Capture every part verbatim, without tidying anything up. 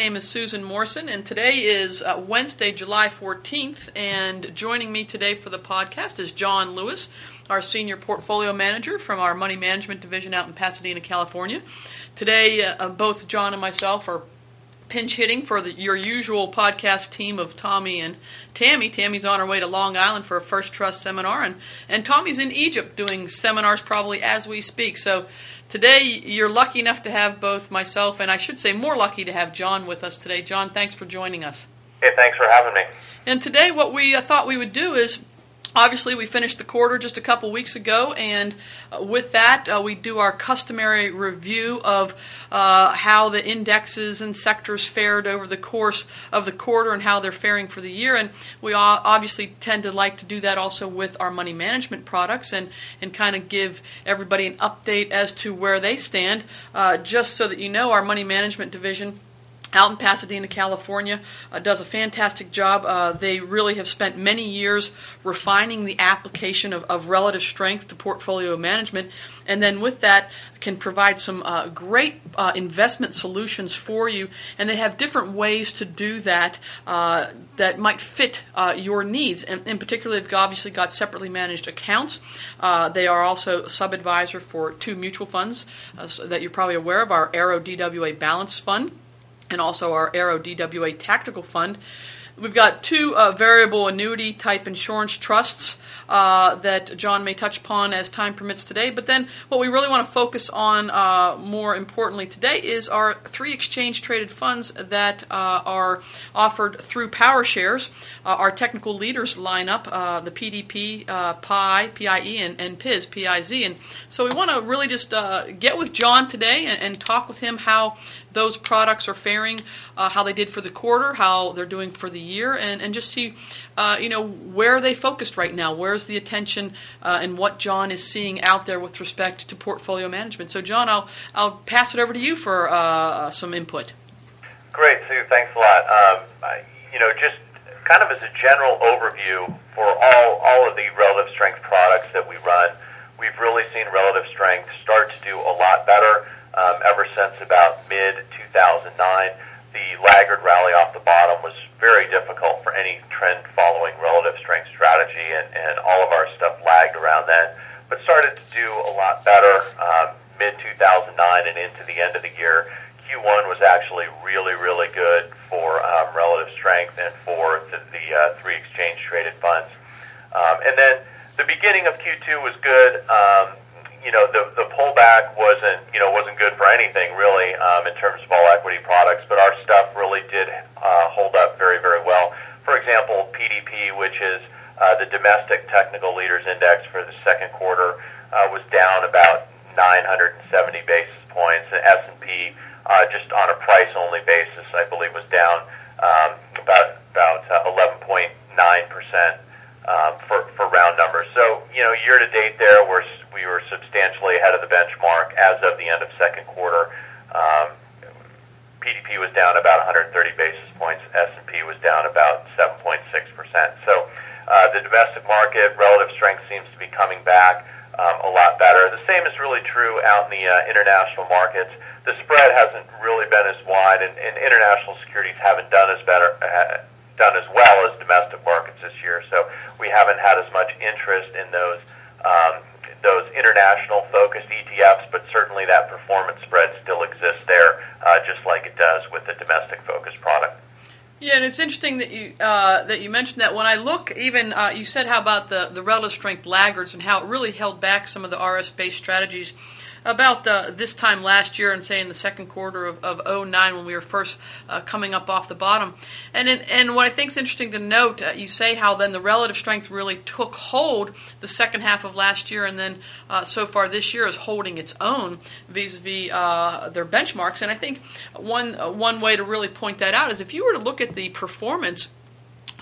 name is Susan Morrison, and today is uh, Wednesday, July fourteenth, and joining me today for the podcast is John Lewis, our Senior Portfolio Manager from our Money Management Division out in Pasadena, California. Today, uh, both John and myself are pinch hitting for the, your usual podcast team of Tommy and Tammy. Tammy's on her way to Long Island for a First Trust seminar, and, and Tommy's in Egypt doing seminars probably as we speak. So today you're lucky enough to have both myself, and I should say more lucky to have John with us today. John, thanks for joining us. Hey, thanks for having me. And today what we uh, thought we would do is, obviously, we finished the quarter just a couple weeks ago, and uh, with that, uh, we do our customary review of uh, how the indexes and sectors fared over the course of the quarter and how they're faring for the year. And we all obviously tend to like to do that also with our money management products and, and kind of give everybody an update as to where they stand. Uh, just so that you know, our money management division out in Pasadena, California, uh, does a fantastic job. Uh, they really have spent many years refining the application of, of relative strength to portfolio management, and then with that can provide some uh, great uh, investment solutions for you. And they have different ways to do that uh, that might fit uh, your needs. And in particular, they've obviously got separately managed accounts. Uh, they are also sub-advisor for two mutual funds uh, so that you're probably aware of, our Aero D W A Balance Fund and also our Aero D W A Tactical Fund. We've got two uh, variable annuity type insurance trusts uh, that John may touch upon as time permits today. But then what we really want to focus on uh, more importantly today is our three exchange traded funds that uh, are offered through PowerShares. Uh, our technical leaders line up, uh, the P D P, uh, P I, P I E, and, and P I Z, P I Z. And so we want to really just uh, get with John today and, and talk with him how those products are faring, uh, how they did for the quarter, how they're doing for the year, and, and just see, uh, you know, where are they focused right now? Where's the attention uh, and what John is seeing out there with respect to portfolio management? So, John, I'll I'll pass it over to you for uh, some input. Great, Sue. Thanks a lot. Um, I, you know, just kind of as a general overview for all all of the relative strength products that we run, we've really seen relative strength start to do a lot better. Um, ever since about mid two thousand nine, the laggard rally off the bottom was very difficult for any trend-following relative strength strategy, and, and all of our stuff lagged around then, but started to do a lot better um, mid two thousand nine and into the end of the year. Q one was actually really, really good for um, relative strength and for the, the uh, three exchange-traded funds. Um, and then the beginning of Q two was good. Um, You know, the the pullback wasn't, you know, wasn't good for anything really um, in terms of all equity products, but our stuff really did uh, hold up very, very well. For example, P D P, which is uh, the Domestic Technical Leaders Index for the second quarter, uh, was down about nine hundred seventy basis points. And S and P, uh, just on a price-only basis, I believe was down um, about about uh, eleven point nine percent. Um, for, for round numbers. So, you know, year to date there, we're, we were substantially ahead of the benchmark as of the end of second quarter. Um, P D P was down about one hundred thirty basis points. S and P was down about seven point six percent. So uh, the domestic market, relative strength seems to be coming back um, a lot better. The same is really true out in the uh, international markets. The spread hasn't really been as wide, and, and international securities haven't done as better uh, done as well as domestic markets this year. So we haven't had as much interest in those um, those international focused E T Fs, but certainly that performance spread still exists there, uh, just like it does with the domestic focused product. Yeah, and it's interesting that you uh, that you mentioned that. When I look, even uh, you said how about the, the relative strength laggards and how it really held back some of the R S-based strategies about uh, this time last year, and say in the second quarter of, of oh nine when we were first uh, coming up off the bottom. And in, and what I think is interesting to note, uh, you say how then the relative strength really took hold the second half of last year, and then uh, so far this year is holding its own vis-a-vis uh, their benchmarks. And I think one uh, one way to really point that out is if you were to look at the performance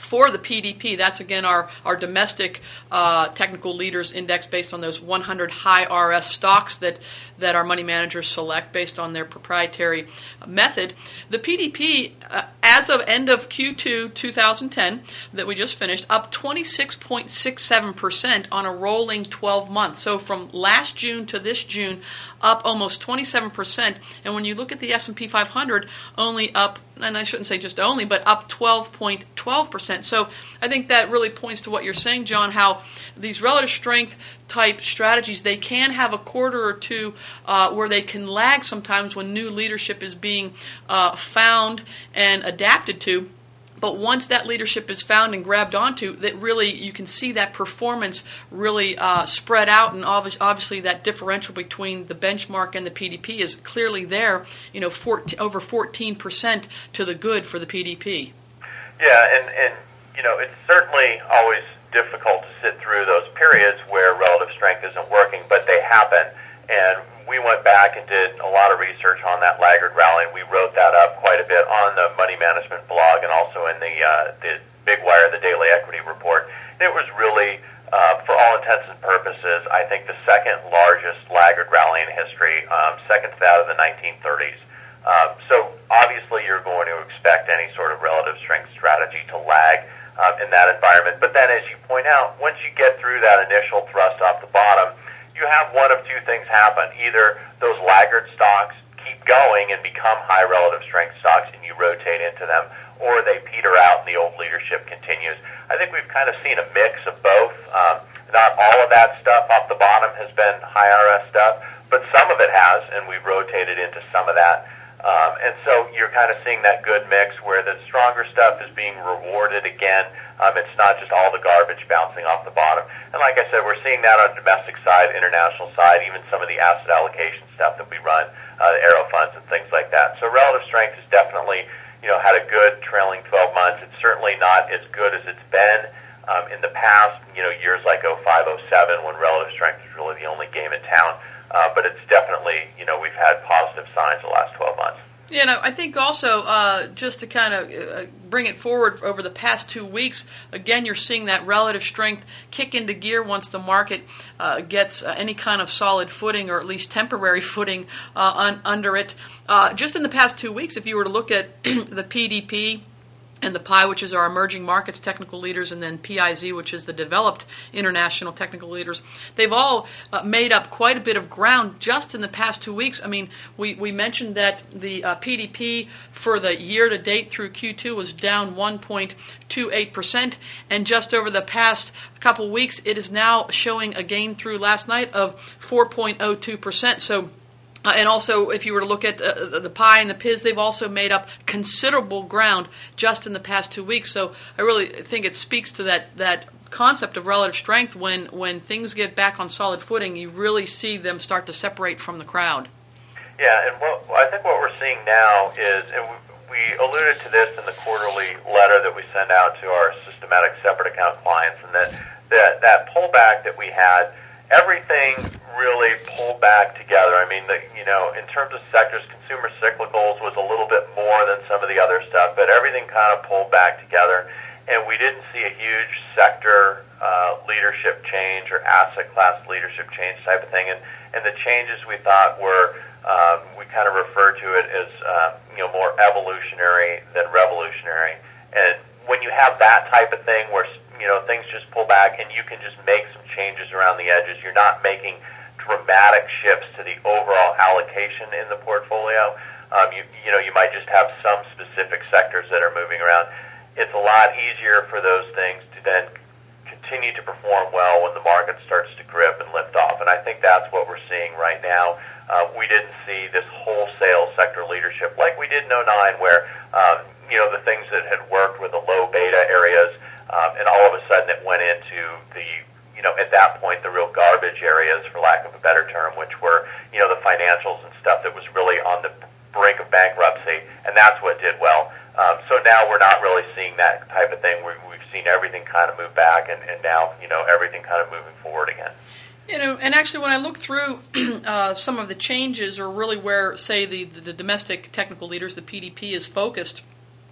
For the P D P, that's again our, our domestic uh, technical leaders index based on those one hundred high R S stocks that, that our money managers select based on their proprietary method. The P D P, uh, as of end of Q two twenty ten, that we just finished, up twenty-six point six seven percent on a rolling twelve months. So from last June to this June, up almost twenty-seven percent. And when you look at the S and P five hundred, only up, and I shouldn't say just only, but up twelve point one two percent. So I think that really points to what you're saying, John, how these relative strength type strategies, they can have a quarter or two uh, where they can lag sometimes when new leadership is being uh, found and adapted to. But once that leadership is found and grabbed onto, that really you can see that performance really uh, spread out, and obvi- obviously that differential between the benchmark and the P D P is clearly there. You know, fourteen, over fourteen percent to the good for the P D P. Yeah, and, and you know, it's certainly always difficult to sit through those periods where relative strength isn't working, but they happen. And we went back and did a lot of research on that laggard rally, and we wrote that up quite a bit on the Money Management blog and also in the uh, the Big Wire, the Daily Equity Report. And it was really, uh, for all intents and purposes, I think the second largest laggard rally in history, um, second to that of the nineteen thirties. Um, so obviously you're going to expect any sort of relative strength strategy to lag um, in that environment. But then, as you point out, once you get through that initial thrust off the bottom, you have one of two things happen. Either those laggard stocks keep going and become high relative strength stocks and you rotate into them, or they peter out and the old leadership continues. I think we've kind of seen a mix of both. Um, not all of that stuff off the bottom has been high R S stuff, but some of it has, and we've rotated into some of that. Um, and so you're kind of seeing that good mix where the stronger stuff is being rewarded again. Um, it's not just all the garbage bouncing off the bottom. And like I said, we're seeing that on the domestic side, international side, even some of the asset allocation stuff that we run, uh, the Aero funds and things like that. So relative strength has definitely, you know, had a good trailing twelve months. It's certainly not as good as it's been um, in the past, you know, years like oh five, oh seven, when relative strength was really the only game in town. Uh, but it's definitely, you know, we've had positive signs the last twelve months. You know, I think also, uh, just to kind of uh, bring it forward over the past two weeks, again, you're seeing that relative strength kick into gear once the market uh, gets uh, any kind of solid footing, or at least temporary footing uh, un- under it. Uh, just in the past two weeks, if you were to look at the P D P, and the P I, which is our emerging markets technical leaders, and then P I Z, which is the developed international technical leaders, they've all uh, made up quite a bit of ground just in the past two weeks. I mean, we, we mentioned that the uh, P D P for the year-to-date through Q two was down one point two eight percent, and just over the past couple weeks, it is now showing a gain through last night of four point oh two percent. So Uh, and also, if you were to look at uh, the P I and the P I Z, they've also made up considerable ground just in the past two weeks. So I really think it speaks to that, that concept of relative strength. When, when things get back on solid footing, you really see them start to separate from the crowd. Yeah, and what, I think what we're seeing now is, and we, we alluded to this in the quarterly letter that we send out to our systematic separate account clients, and that that, that pullback that we had, everything really pulled back together. I mean, the, you know, in terms of sectors, consumer cyclicals was a little bit more than some of the other stuff, but everything kind of pulled back together, and we didn't see a huge sector uh, leadership change or asset class leadership change type of thing. And, and the changes we thought were, um, we kind of refer to it as, uh, you know, more evolutionary than revolutionary. And when you have that type of thing where, you know, things just pull back and you can just make some changes around the edges, you're not making dramatic shifts to the overall allocation in the portfolio. Um, you, you know, you might just have some specific sectors that are moving around. It's a lot easier for those things to then continue to perform well when the market starts to grip and lift off. And I think that's what we're seeing right now. Uh, we didn't see this wholesale sector leadership like we did in oh nine, where, um, you know, the things that had worked with the low beta areas, um, and all of a sudden it went into the, you know, at that point, the real garbage areas, for lack of a better term, which were, you know, the financials and stuff that was really on the brink of bankruptcy, and that's what did well. Um, so now we're not really seeing that type of thing. We, we've seen everything kind of move back, and, and now, you know, everything kind of moving forward again. You know, and actually, when I look through uh, some of the changes, or really where, say, the, the domestic technical leaders, the P D P, is focused,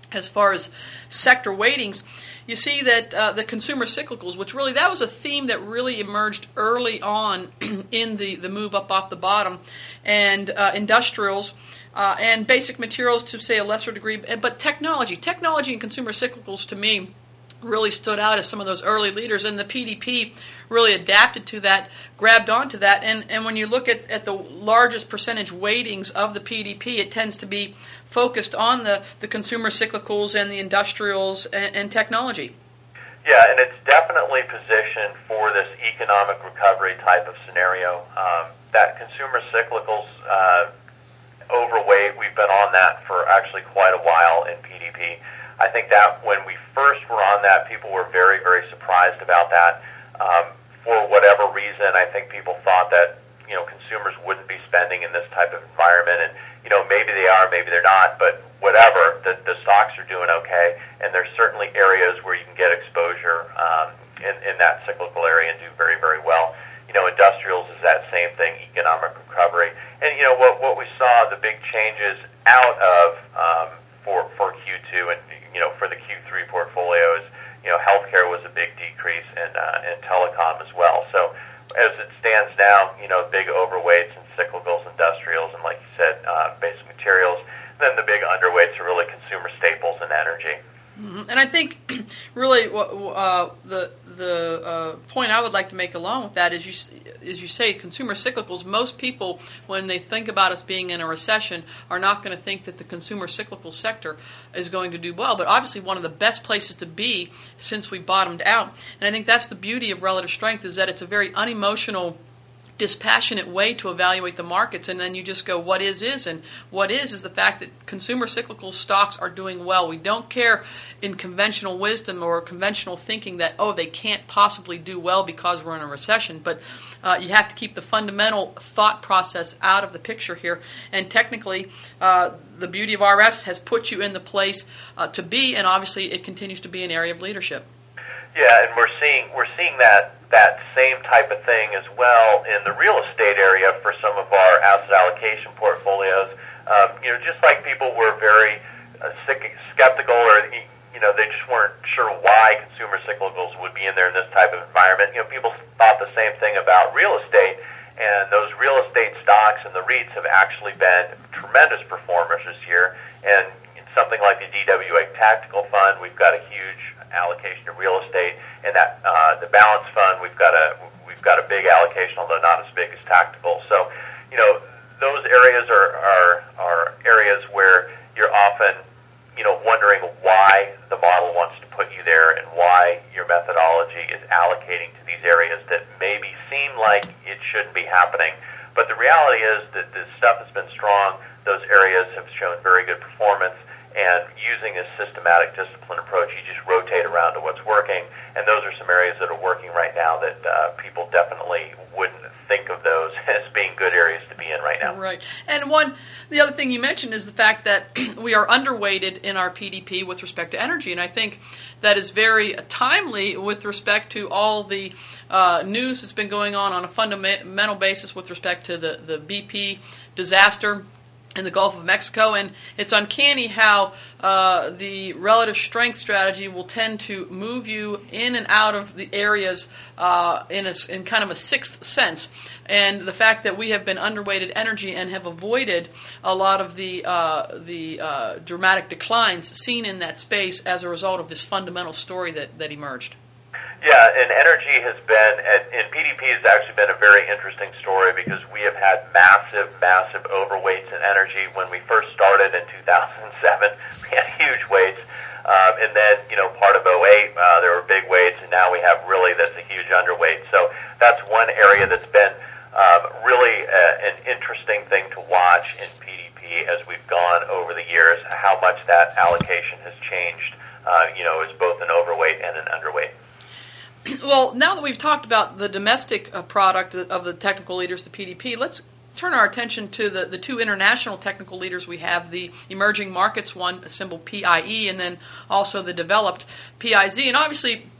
as far as sector weightings, you see that uh, the consumer cyclicals, which really, that was a theme that really emerged early on in the, the move up off the bottom, and uh, industrials, uh, and basic materials to, say, a lesser degree, but technology. Technology and consumer cyclicals, to me, really stood out as some of those early leaders, and the P D P really adapted to that, grabbed onto that, and, and when you look at, at the largest percentage weightings of the P D P, it tends to be focused on the, the consumer cyclicals and the industrials and, and technology. Yeah, and it's definitely positioned for this economic recovery type of scenario. Um, that consumer cyclicals uh, overweight, we've been on that for actually quite a while in P D P. I think that when we first were on that, people were very, very surprised about that. Um, for whatever reason, I think people thought that, you know, consumers wouldn't be spending in this type of environment. And, you know, maybe they are, maybe they're not, but whatever, the, the stocks are doing okay. And there's certainly areas where you can get exposure um, in, in that cyclical area and do very, very well. You know, industrials is that same thing, economic recovery. And, you know, what, what we saw, the big changes out of um, for, for Q two and, you know, for the Q three portfolios, you know, healthcare was a big decrease, and uh, and telecom as well. So as it stands now, you know, big overweights in cyclicals, industrials, and like you said, uh, basic materials. Then the big underweights are really consumer staples and energy. Mm-hmm. And I think really uh, the the uh, point I would like to make along with that is you as you say, consumer cyclicals. Most people, when they think about us being in a recession, are not going to think that the consumer cyclical sector is going to do well. But obviously, one of the best places to be since we bottomed out. And I think that's the beauty of relative strength, is that it's a very unemotional, dispassionate way to evaluate the markets, and then you just go, what is is, and what is is the fact that consumer cyclical stocks are doing well. We don't care in conventional wisdom or conventional thinking that, oh, they can't possibly do well because we're in a recession, but uh, you have to keep the fundamental thought process out of the picture here, and technically uh, the beauty of R S has put you in the place uh, to be, and obviously it continues to be an area of leadership. Yeah, and we're seeing we're seeing that that same type of thing as well in the real estate area for some of our asset allocation portfolios. Um, you know, just like people were very uh, skeptical, or you know, they just weren't sure why consumer cyclicals would be in there in this type of environment. You know, people thought the same thing about real estate, and those real estate stocks and the REITs have actually been tremendous performers this year. And something like the D W A Tactical Fund, we've got a huge allocation to real estate, and that uh, the Balance Fund, we've got a we've got a big allocation, although not as big as tactical. So, you know, those areas are are, are areas where you're often, you know, wondering why the model wants to put you there and why your methodology is allocating to these areas that maybe seem like it shouldn't be happening. But the reality is that this stuff has been strong. Those areas have shown very good performance. And using a systematic discipline approach, you just rotate around to what's working. And those are some areas that are working right now that uh, people definitely wouldn't think of those as being good areas to be in right now. Right. And one, the other thing you mentioned is the fact that we are underweighted in our P D P with respect to energy. And I think that is very timely with respect to all the uh, news that's been going on on a fundamental basis with respect to the, the B P disaster in the Gulf of Mexico, and it's uncanny how uh, the relative strength strategy will tend to move you in and out of the areas uh, in, a, in kind of a sixth sense. And the fact that we have been underweighted energy and have avoided a lot of the uh, the uh, dramatic declines seen in that space as a result of this fundamental story that, that emerged. Yeah, and energy has been, and P D P has actually been a very interesting story because we have had massive, massive overweights in energy. When we first started in two thousand seven, we had huge weights. Um, and then, you know, part of oh eight, uh, there were big weights, and now we have really that's a huge underweight. So that's one area that's been um, really a, an interesting thing to watch in P D P as we've gone over the years, how much that allocation has changed, uh, you know, as both an overweight and an underweight. Well, now that we've talked about the domestic uh, product of the technical leaders, the P D P, let's turn our attention to the, the two international technical leaders we have, the emerging markets one, symbol P I E, and then also the developed P I Z. And obviously,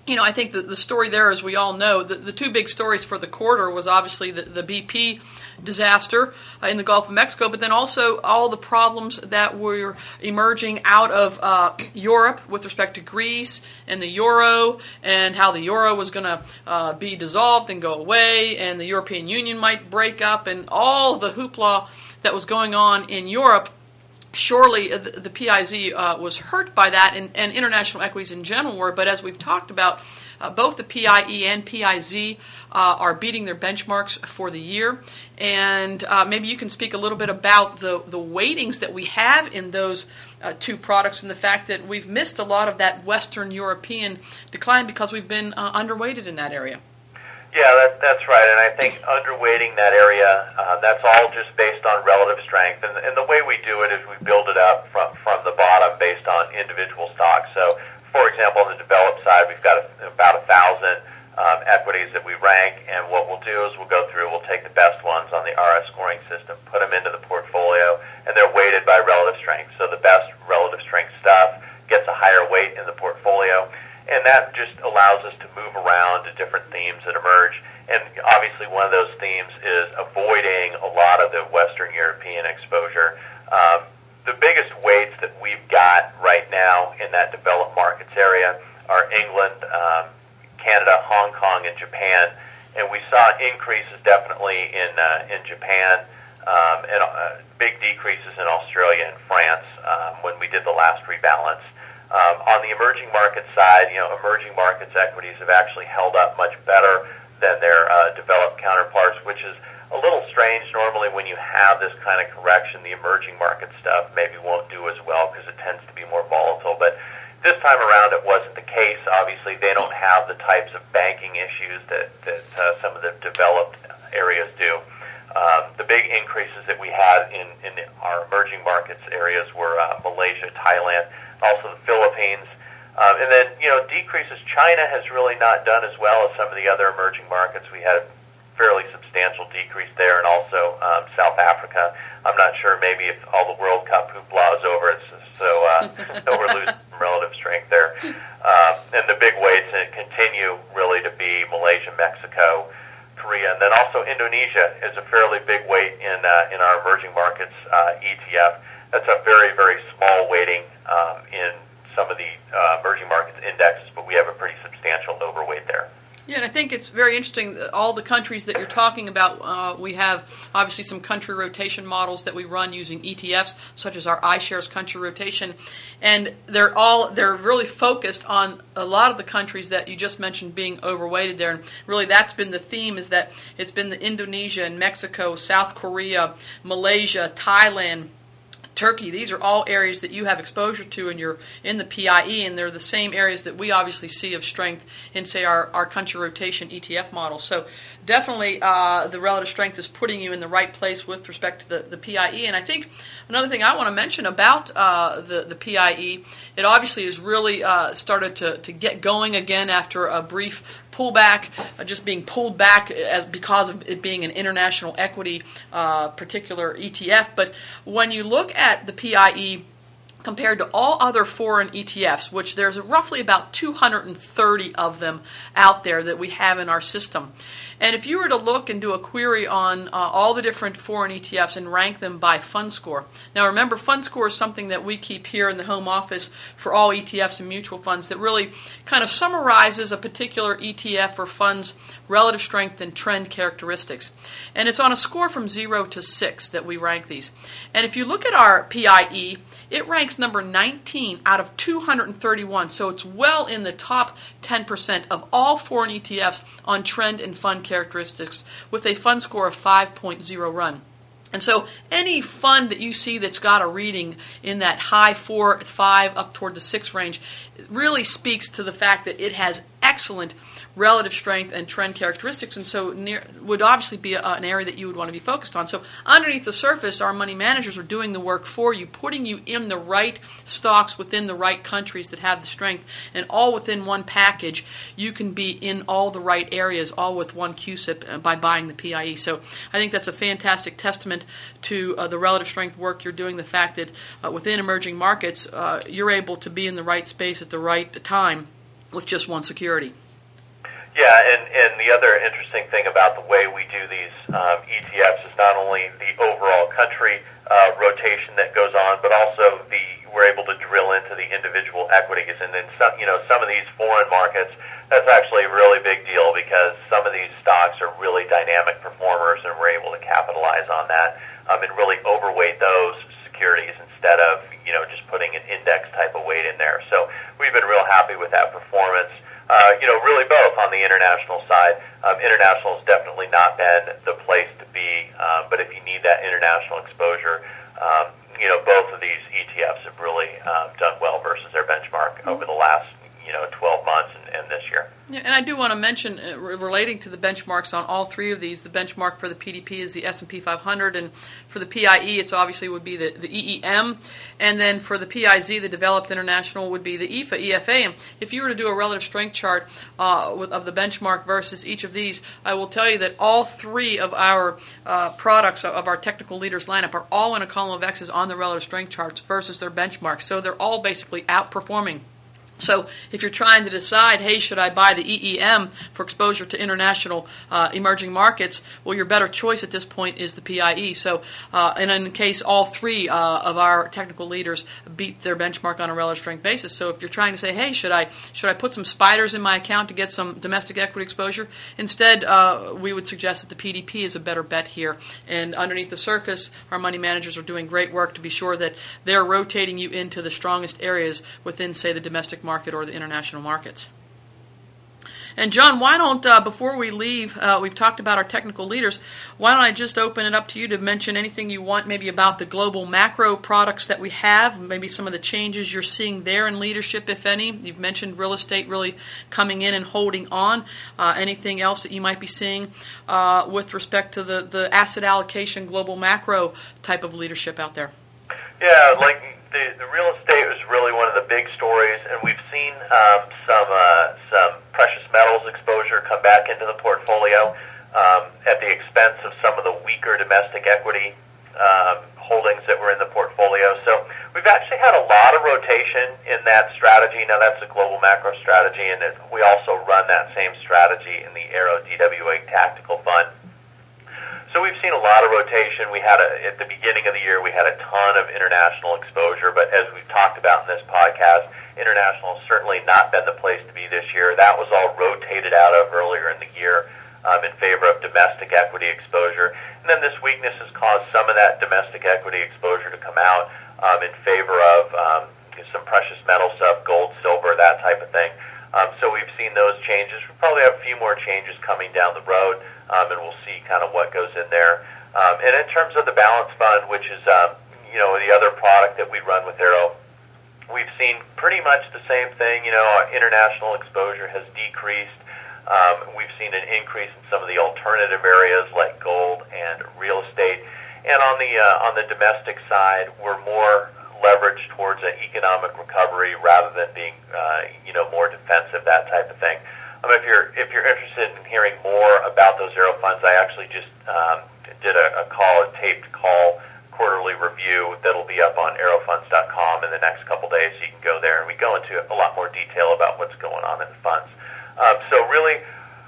you know, I think the, the story there, as we all know, the, the two big stories for the quarter was obviously the, the B P disaster uh, in the Gulf of Mexico, but then also all the problems that were emerging out of uh, Europe with respect to Greece and the euro, and how the euro was going to uh, be dissolved and go away, and the European Union might break up, and all the hoopla that was going on in Europe. Surely the, the P I Z uh, was hurt by that, and, and international equities in general were. But as we've talked about, uh, both the P I E and P I Z uh, are beating their benchmarks for the year. And uh, maybe you can speak a little bit about the, the weightings that we have in those uh, two products, and the fact that we've missed a lot of that Western European decline because we've been uh, underweighted in that area. Yeah, that, that's right, and I think underweighting that area, uh, that's all just based on relative strength, and, and the way we do it is we build it up from, from the bottom based on individual stocks. So, for example, on the developed side, we've got a, about a thousand um, equities that we rank, and what we'll do is we'll go through, we'll take the best ones on the R S scoring system, put them into the portfolio, and they're weighted by relative strength. So the best relative strength stuff gets a higher weight in the portfolio. And that just allows us to move around to different themes that emerge. And obviously one of those themes is avoiding a lot of the Western European exposure. Um, the biggest weights that we've got right now in that developed markets area are England, um, Canada, Hong Kong, and Japan. And we saw increases definitely in, uh, in Japan, um, and uh, big decreases in Australia and France um, when we did the last rebalance. Um, on the emerging market side, you know, emerging markets equities have actually held up much better than their uh, developed counterparts, which is a little strange. Normally when you have this kind of correction, the emerging market stuff maybe won't do as well because it tends to be more volatile. But this time around it wasn't the case. Obviously they don't have the types of banking issues that, that uh, some of the developed areas do. Um, the big increases that we had in, in our emerging markets areas were uh, Malaysia, Thailand, also the Philippines. Um, and then, you know, decreases. China has really not done as well as some of the other emerging markets. We had a fairly substantial decrease there, and also um, South Africa. I'm not sure maybe if all the World Cup hoopla is over, it's so, uh, so we're losing some relative strength there. Um, and the big weights continue really to be Malaysia, Mexico, Korea, and then also Indonesia is a fairly big weight in uh, in our emerging markets uh, E T F. That's a very, very small weighting um, in some of the uh, emerging markets indexes, but we have a pretty substantial overweight there. Yeah, and I think it's very interesting that all the countries that you're talking about, uh, we have obviously some country rotation models that we run using E T Fs, such as our iShares country rotation, and they're all they're really focused on a lot of the countries that you just mentioned being overweighted there. And really, that's been the theme: is that it's been the Indonesia and Mexico, South Korea, Malaysia, Thailand, Turkey. These are all areas that you have exposure to, and you're in the P I E, and they're the same areas that we obviously see of strength in, say, our, our country rotation E T F model. So definitely uh, the relative strength is putting you in the right place with respect to the, the P I E. And I think another thing I want to mention about uh, the, the P I E, it obviously has really uh, started to, to get going again after a brief pullback, uh, just being pulled back as, because of it being an international equity uh, particular E T F. But when you look at the P I E compared to all other foreign E T Fs, which there's roughly about two hundred thirty of them out there that we have in our system. And if you were to look and do a query on uh, all the different foreign E T Fs and rank them by fund score. Now remember, fund score is something that we keep here in the home office for all E T Fs and mutual funds that really kind of summarizes a particular E T F or fund's relative strength and trend characteristics. And it's on a score from zero to six that we rank these. And if you look at our P I E, it ranks number nineteen out of two hundred thirty-one, so it's well in the top ten percent of all foreign E T Fs on trend and fund characteristics with a fund score of five point oh run. And so any fund that you see that's got a reading in that high four, five, up toward the six range really speaks to the fact that it has excellent relative strength and trend characteristics, and so near, would obviously be a, an area that you would want to be focused on. So underneath the surface, our money managers are doing the work for you, putting you in the right stocks within the right countries that have the strength, and all within one package. You can be in all the right areas, all with one Q S I P by buying the P I E. So I think that's a fantastic testament to uh, the relative strength work you're doing, the fact that uh, within emerging markets, uh, you're able to be in the right space at the right time with just one security. Yeah, and, and the other interesting thing about the way we do these um, E T Fs is not only the overall country uh, rotation that goes on, but also the we're able to drill into the individual equities. And then some, you know, some of these foreign markets, that's actually a really big deal because some of these stocks are really dynamic performers, and we're able to capitalize on that um, and really overweight those securities instead of, you know, just putting an index type of weight in there. So we've been real happy with that performance. Uh, you know, really both on the international side. Um, international has definitely not been the place to be, um, but if you need that international exposure, um, you know, both of these E T Fs have really um, done well versus their benchmark over the last, you know, twelve months and, and this year. Yeah, and I do want to mention, uh, re- relating to the benchmarks on all three of these, the benchmark for the P D P is the S and P five hundred, and for the P I E, it's obviously would be the, the E E M, and then for the P I Z, the Developed International, would be the E F A, E F A. And if you were to do a relative strength chart uh, with, of the benchmark versus each of these, I will tell you that all three of our uh, products of our technical leaders lineup are all in a column of X's on the relative strength charts versus their benchmarks, so they're all basically outperforming. So if you're trying to decide, hey, should I buy the E E M for exposure to international uh, emerging markets, well, your better choice at this point is the P I E. So, uh, and in case all three uh, of our technical leaders beat their benchmark on a relative strength basis. So if you're trying to say, hey, should I should I put some spiders in my account to get some domestic equity exposure? Instead, uh, we would suggest that the P D P is a better bet here. And underneath the surface, our money managers are doing great work to be sure that they're rotating you into the strongest areas within, say, the domestic market market or the international markets. And John, why don't, uh, before we leave, uh, we've talked about our technical leaders, why don't I just open it up to you to mention anything you want maybe about the global macro products that we have, maybe some of the changes you're seeing there in leadership, if any. You've mentioned real estate really coming in and holding on. Uh, anything else that you might be seeing uh, with respect to the, the asset allocation global macro type of leadership out there? Yeah, like the, the real estate was really one of the big stories, and we've seen um, some uh, some precious metals exposure come back into the portfolio um, at the expense of some of the weaker domestic equity um, holdings that were in the portfolio. So we've actually had a lot of rotation in that strategy. Now that's a global macro strategy, and it, we also run that same strategy in the Aero D W A Tactical Fund. So we've seen a lot of rotation. We had a, at the beginning of the year, we had a ton of international exposure, but as we've talked about in this podcast, international has certainly not been the place to be this year. That was all rotated out of earlier in the year um, in favor of domestic equity exposure. And then this weakness has caused some of that domestic equity exposure to come out um, in favor of um, some precious metal stuff, gold, silver, that type of thing. Um, so we've seen those changes. We probably have a few more changes coming down the road, um, and we'll see kind of what goes in there. Um, and in terms of the balance fund, which is um, you know the other product that we run with Aero, we've seen pretty much the same thing. You know, our international exposure has decreased. Um, we've seen an increase in some of the alternative areas like gold and real estate. And on the uh, on the domestic side, we're more leverage towards an economic recovery rather than being, uh, you know, more defensive, that type of thing. Um, if you're if you're interested in hearing more about those Aero funds, I actually just um, did a, a call, a taped call, quarterly review that'll be up on aerofunds dot com in the next couple days. So you can go there, and we go into a lot more detail about what's going on in the funds. Um, so really,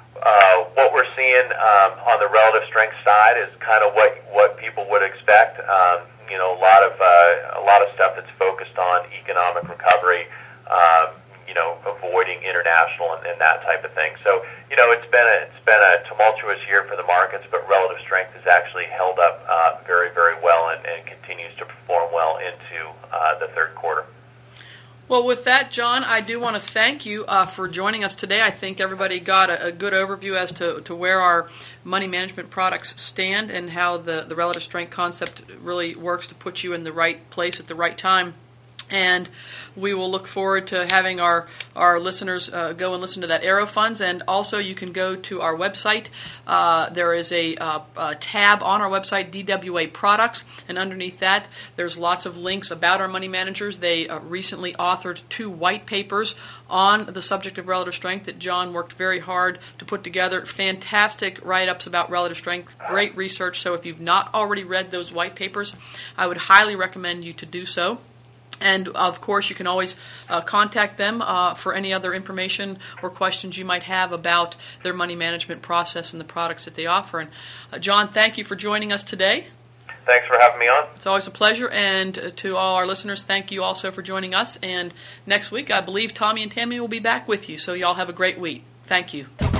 uh, what we're seeing um, on the relative strength side is kind of what what people would expect. Um, You know, a lot of uh, a lot of stuff that's focused on economic recovery, um, you know, avoiding international and, and that type of thing. So, you know, it's been a it's been a tumultuous year for the markets, but relative strength has actually held up uh, very, very well and, and continues to perform well into uh, the third quarter. Well, with that, John, I do want to thank you uh, for joining us today. I think everybody got a, a good overview as to, to where our money management products stand and how the, the relative strength concept really works to put you in the right place at the right time. And we will look forward to having our, our listeners uh, go and listen to that Aero Funds. And also you can go to our website. Uh, there is a, uh, a tab on our website, D W A Products. And underneath that, there's lots of links about our money managers. They uh, recently authored two white papers on the subject of relative strength that John worked very hard to put together. Fantastic write-ups about relative strength. Great research. So if you've not already read those white papers, I would highly recommend you to do so. And, of course, you can always uh, contact them uh, for any other information or questions you might have about their money management process and the products that they offer. And, uh, John, thank you for joining us today. Thanks for having me on. It's always a pleasure. And uh, to all our listeners, thank you also for joining us. And next week, I believe Tommy and Tammy will be back with you. So you all have a great week. Thank you.